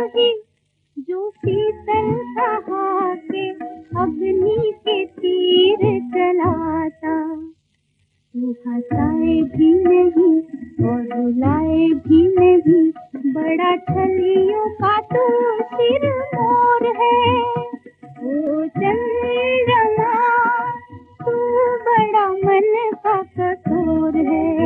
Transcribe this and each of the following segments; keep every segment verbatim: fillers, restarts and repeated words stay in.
ही जो शीतल कहा के अग्नि के तीर चलाता। तू हंसाए भी नहीं और रुलाए भी नहीं, बड़ा छलियों का तू सिर मोर है। ओ चंद्रमा तू बड़ा मन का कठोर है।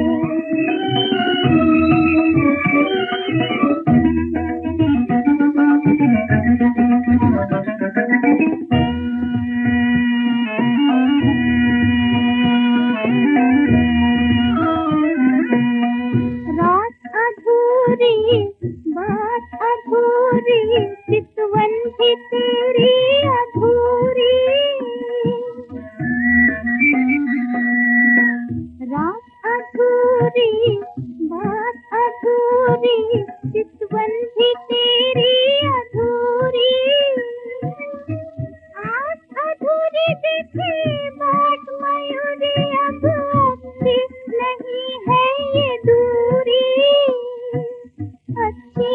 रात अधूरी बात अधूरी, चितवन भी तेरी अधूरी। रात अधूरी बात अधूरी, चितवन भी तेरी अधूरी। आस अधूरी दिखी बाट मयूरी, अब अच्छी नहीं है ये दूरी। अच्छी